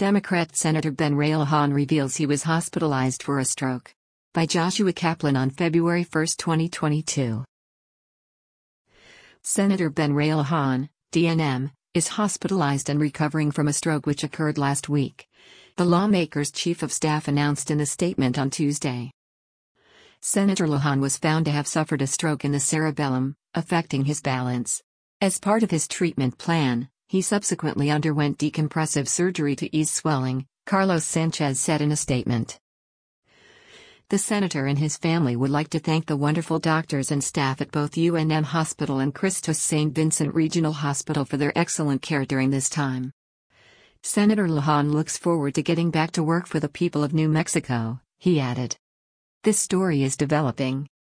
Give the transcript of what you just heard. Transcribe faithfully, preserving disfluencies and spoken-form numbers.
Democrat Senator Ben Ray Luján reveals he was hospitalized for a stroke. By Joshua Kaplan on February first, twenty twenty-two. Senator Ben Ray Luján, D N M, is hospitalized and recovering from a stroke which occurred last week. The lawmaker's chief of staff announced in a statement on Tuesday. Senator Luján was found to have suffered a stroke in the cerebellum, affecting his balance. As part of his treatment plan, he subsequently underwent decompressive surgery to ease swelling, Carlos Sanchez said in a statement. The senator and his family would like to thank the wonderful doctors and staff at both U N M Hospital and Christos Saint Vincent Regional Hospital for their excellent care during this time. Senator Luján looks forward to getting back to work for the people of New Mexico, he added. This story is developing.